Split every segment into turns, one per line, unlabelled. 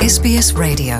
SBS Radio.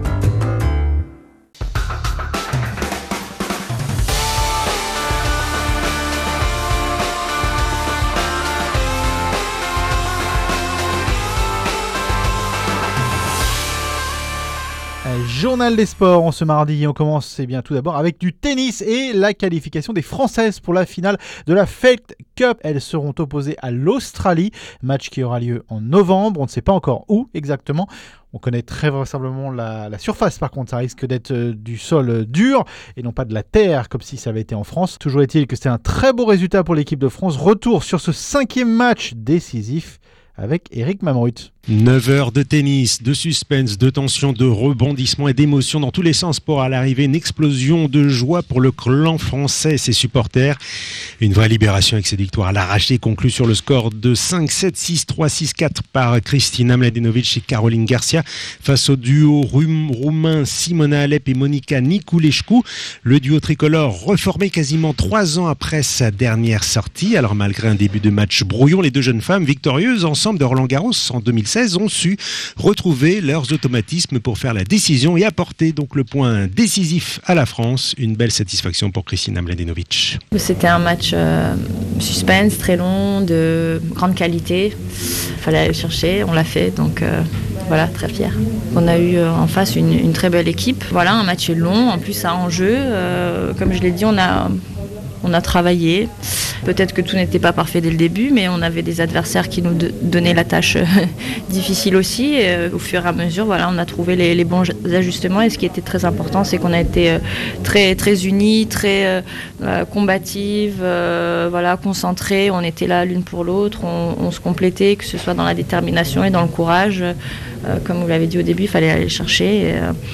Journal des sports, en ce mardi, on commence tout d'abord avec du tennis et la qualification des Françaises pour la finale de la Fed Cup. Elles seront opposées à l'Australie, match qui aura lieu en novembre, on ne sait pas encore où exactement. On connaît très vraisemblablement la surface, par contre ça risque d'être du sol dur et non pas de la terre comme si ça avait été en France. Toujours est-il que c'est un très beau résultat pour l'équipe de France. Retour sur ce 5e match décisif avec Eric Mamrut.
9 heures de tennis, de suspense, de tension, de rebondissement et d'émotion dans tous les sens pour à l'arrivée une explosion de joie pour le clan français et ses supporters. Une vraie libération avec cette victoire à l'arraché conclue sur le score de 5-7, 6-3, 6-4 par Kristina Mladenovic et Caroline Garcia face au duo roumain Simona Alep et Monica Niculescu. Le duo tricolore reformé quasiment 3 ans après sa dernière sortie. Alors malgré un début de match brouillon, les deux jeunes femmes victorieuses ensemble de Roland-Garros en 2016 ont su retrouver leurs automatismes pour faire la décision et apporter donc le point décisif à la France. Une belle satisfaction pour Kristina Mladenovic.
C'était un match suspense, très long, de grande qualité. Il fallait aller le chercher, on l'a fait, donc voilà, très fier. On a eu en face une très belle équipe. Voilà, un match long, en plus à enjeu. Comme je l'ai dit, on a travaillé. Peut-être que tout n'était pas parfait dès le début, mais on avait des adversaires qui nous donnaient la tâche difficile aussi. Et, au fur et à mesure, voilà, on a trouvé les bons ajustements. Et ce qui était très important, c'est qu'on a été très, très unis, très combatives, concentrés. On était là l'une pour l'autre. On se complétait, que ce soit dans la détermination et dans le courage. Comme vous l'avez dit au début, il fallait aller le chercher. Et,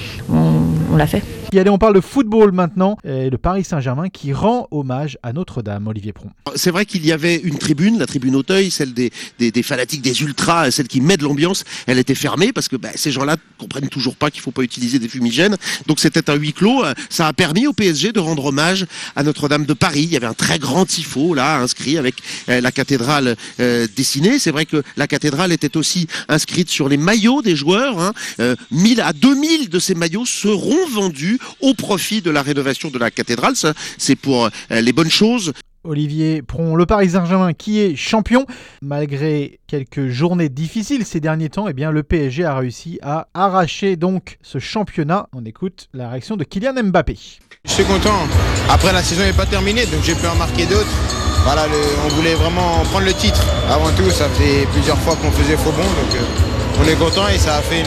on l'a fait.
Et allez, on parle de football maintenant, et le Paris Saint-Germain qui rend hommage à Notre-Dame. Olivier Pron.
C'est vrai qu'il y avait une tribune, la tribune Auteuil, celle des fanatiques, des ultras, celle qui met de l'ambiance. Elle était fermée parce que ces gens-là comprennent toujours pas qu'il faut pas utiliser des fumigènes. Donc c'était un huis clos. Ça a permis au PSG de rendre hommage à Notre-Dame de Paris. Il y avait un très grand tifo là inscrit avec la cathédrale dessinée. C'est vrai que la cathédrale était aussi inscrite sur les maillots des joueurs. 1000 à 2000 de ces maillots seront vendus au profit de la rénovation de la cathédrale. Ça, c'est pour les bonnes choses.
Olivier Pron, le Paris Saint-Germain qui est champion. Malgré quelques journées difficiles ces derniers temps, le PSG a réussi à arracher donc ce championnat. On écoute la réaction de Kylian Mbappé.
Je suis content. Après, la saison n'est pas terminée, donc j'ai pu en marquer d'autres. Voilà, on voulait vraiment prendre le titre. Avant tout, ça faisait plusieurs fois qu'on faisait faux bond, donc on est content et ça a fait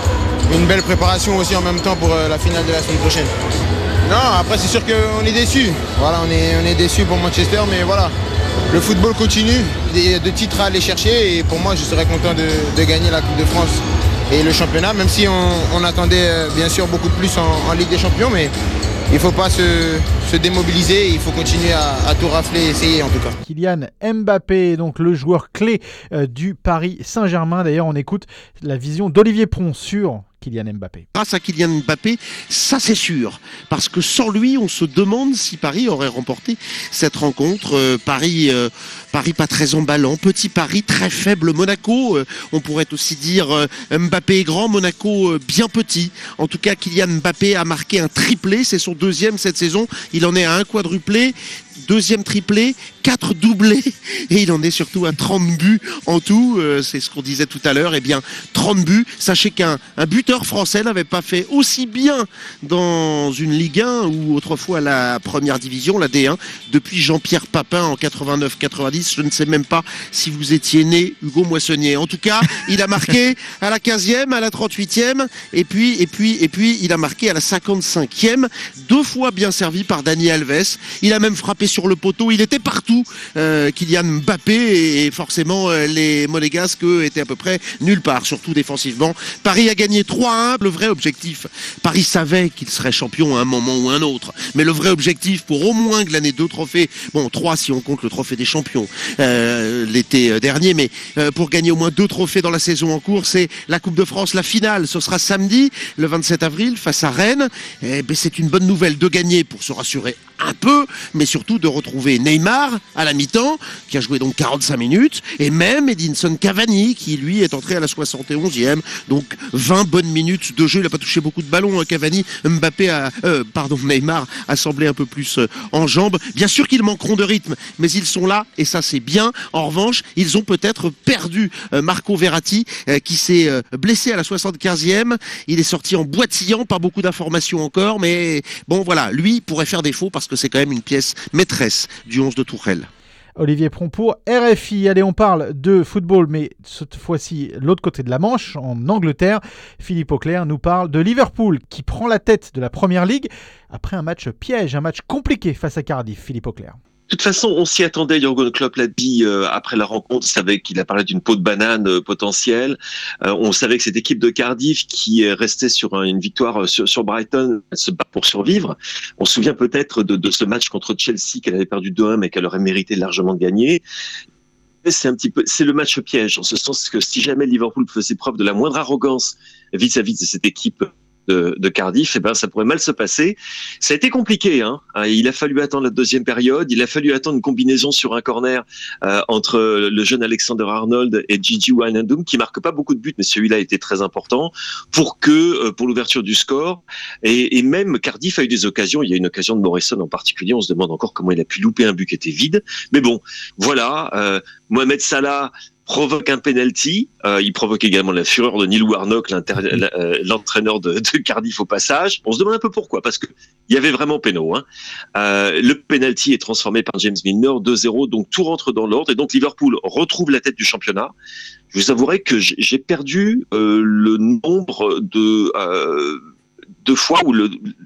une belle préparation aussi en même temps pour la finale de la semaine prochaine. Non, après c'est sûr qu'on est déçus. Voilà, on est déçus pour Manchester, mais voilà, le football continue, de titres à aller chercher et pour moi je serais content de gagner la Coupe de France et le championnat, même si on attendait bien sûr beaucoup de plus en Ligue des Champions, mais il ne faut pas se démobiliser, il faut continuer à tout rafler, essayer en tout cas.
Kylian Mbappé, donc le joueur clé du Paris Saint-Germain. D'ailleurs, on écoute la vision d'Olivier Pron sur Kylian Mbappé.
Grâce à Kylian Mbappé, ça c'est sûr. Parce que sans lui, on se demande si Paris aurait remporté cette rencontre. Paris pas très emballant. Petit Paris, très faible Monaco. On pourrait aussi dire Mbappé est grand, Monaco bien petit. En tout cas, Kylian Mbappé a marqué un triplé. C'est son 2e cette saison. Il en est à un quadruplé. 2e triplé, 4 doublés et il en est surtout à 30 buts en tout, c'est ce qu'on disait tout à l'heure, 30 buts, sachez qu'un buteur français n'avait pas fait aussi bien dans une Ligue 1 ou autrefois la première division, la D1, depuis Jean-Pierre Papin en 89-90, je ne sais même pas si vous étiez né, Hugo Moissonnier. En tout cas, il a marqué à la 15e, à la 38e et puis il a marqué à la 55e, 2 fois bien servi par Dani Alves, il a même frappé sur le poteau, il était partout, Kylian Mbappé, et forcément les Monégasques étaient à peu près nulle part, surtout défensivement. Paris a gagné 3-1, le vrai objectif, Paris savait qu'il serait champion à un moment ou un autre, mais le vrai objectif pour au moins glaner 2 trophées, 3 si on compte le trophée des champions l'été dernier, mais pour gagner au moins 2 trophées dans la saison en cours, c'est la Coupe de France, la finale, ce sera samedi, le 27 avril, face à Rennes. C'est une bonne nouvelle de gagner pour se rassurer un peu, mais surtout de retrouver Neymar à la mi-temps, qui a joué donc 45 minutes, et même Edinson Cavani, qui lui est entré à la 71e, donc 20 bonnes minutes de jeu. Il n'a pas touché beaucoup de ballons, Cavani. Neymar a semblé un peu plus en jambes. Bien sûr qu'ils manqueront de rythme, mais ils sont là, et ça c'est bien. En revanche, ils ont peut-être perdu Marco Verratti, qui s'est blessé à la 75e. Il est sorti en boitillant, pas beaucoup d'informations encore, mais bon voilà, lui pourrait faire défaut parce que c'est quand même une pièce maîtresse du 11 de Tuchel.
Olivier Pron pour RFI. Allez, on parle de football, mais cette fois-ci, l'autre côté de la Manche, en Angleterre. Philippe Auclair nous parle de Liverpool, qui prend la tête de la Première Ligue après un match piège, un match compliqué face à Cardiff. Philippe Auclair.
De toute façon, on s'y attendait. Jürgen Klopp l'a dit après la rencontre. Il savait qu'il a parlé d'une peau de banane potentielle. On savait que cette équipe de Cardiff, qui restait sur une victoire sur Brighton, elle se bat pour survivre. On se souvient peut-être de ce match contre Chelsea qu'elle avait perdu 2-1, mais qu'elle aurait mérité largement de gagner. C'est le match piège, en ce sens que si jamais Liverpool faisait preuve de la moindre arrogance vis-à-vis de cette équipe de Cardiff, ça pourrait mal se passer. Ça a été compliqué, hein. Il a fallu attendre la deuxième période, il a fallu attendre une combinaison sur un corner entre le jeune Alexander Arnold et Gigi Wijnaldum, qui marque pas beaucoup de buts, mais celui-là a été très important pour l'ouverture du score. Et même Cardiff a eu des occasions. Il y a une occasion de Morrison en particulier. On se demande encore comment il a pu louper un but qui était vide. Mais bon, voilà. Mohamed Salah provoque un penalty. Il provoque également la fureur de Neil Warnock, l'entraîneur de Cardiff au passage. On se demande un peu pourquoi, parce que il y avait vraiment péno. Le penalty est transformé par James Milner, 2-0, donc tout rentre dans l'ordre. Et donc Liverpool retrouve la tête du championnat. Je vous avouerai que j'ai perdu le nombre de fois où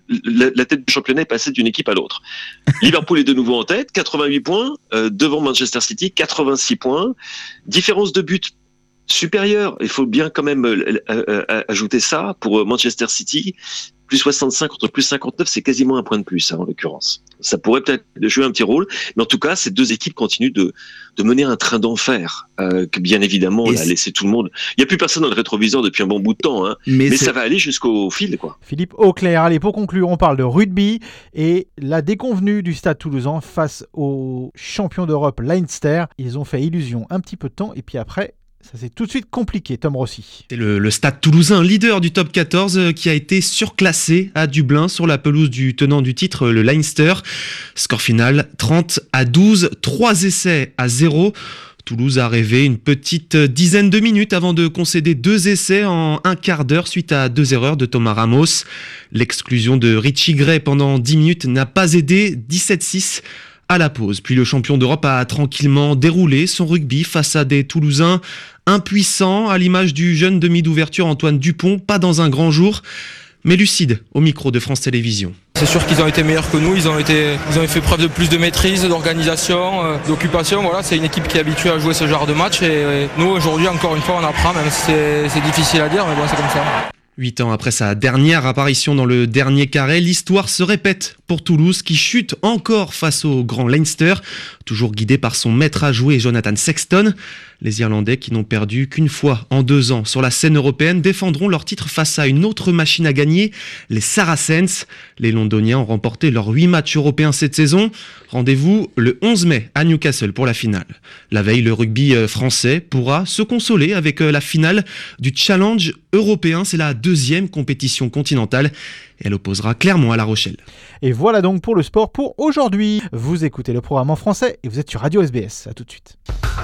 la tête du championnat est passée d'une équipe à l'autre. Liverpool est de nouveau en tête, 88 points, devant Manchester City, 86 points. Différence de but supérieure, il faut bien quand même ajouter ça, pour Manchester City, plus 65 contre plus 59, c'est quasiment un point de plus, en l'occurrence. Ça pourrait peut-être jouer un petit rôle, mais en tout cas, ces deux équipes continuent de mener un train d'enfer, que bien évidemment, on a laissé tout le monde. Il n'y a plus personne dans le rétroviseur depuis un bon bout de temps, hein, mais ça va aller jusqu'au fil, quoi.
Philippe Auclair, allez, pour conclure, on parle de rugby et la déconvenue du Stade Toulousain face aux champions d'Europe Leinster. Ils ont fait illusion un petit peu de temps, et puis après, ça s'est tout de suite compliqué. Tom Rossi.
C'est le Stade Toulousain, leader du top 14, qui a été surclassé à Dublin sur la pelouse du tenant du titre, le Leinster. Score final 30-12, 3 essais à 0. Toulouse a rêvé une petite dizaine de minutes avant de concéder 2 essais en un quart d'heure suite à 2 erreurs de Thomas Ramos. L'exclusion de Richie Gray pendant 10 minutes n'a pas aidé, 17-6 à la pause. Puis le champion d'Europe a tranquillement déroulé son rugby face à des Toulousains impuissants, à l'image du jeune demi d'ouverture Antoine Dupont, pas dans un grand jour, mais lucide au micro de France Télévisions.
C'est sûr qu'ils ont été meilleurs que nous, ils ont fait preuve de plus de maîtrise, d'organisation, d'occupation. Voilà, c'est une équipe qui est habituée à jouer ce genre de match et nous aujourd'hui encore une fois on apprend, même si c'est difficile à dire, mais bon, c'est comme ça.
8 ans après sa dernière apparition dans le dernier carré, l'histoire se répète pour Toulouse qui chute encore face au grand Leinster, toujours guidé par son maître à jouer Jonathan Sexton. Les Irlandais, qui n'ont perdu qu'une fois en 2 ans sur la scène européenne, défendront leur titre face à une autre machine à gagner, les Saracens. Les Londoniens ont remporté leurs 8 matchs européens cette saison. Rendez-vous le 11 mai à Newcastle pour la finale. La veille, le rugby français pourra se consoler avec la finale du Challenge européen. C'est la 2e compétition continentale et elle opposera Clermont à La Rochelle.
Et voilà donc pour le sport pour aujourd'hui. Vous écoutez le programme en français et vous êtes sur Radio SBS. À tout de suite.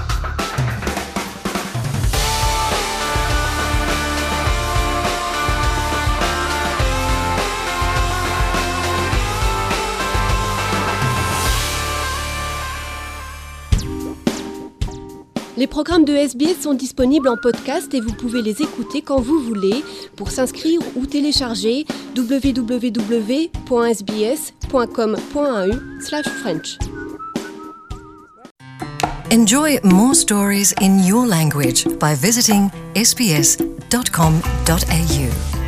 Les programmes de SBS sont disponibles en podcast et vous pouvez les écouter quand vous voulez. Pour s'inscrire ou télécharger, www.sbs.com.au/French.
Enjoy more stories in your language by visiting sbs.com.au.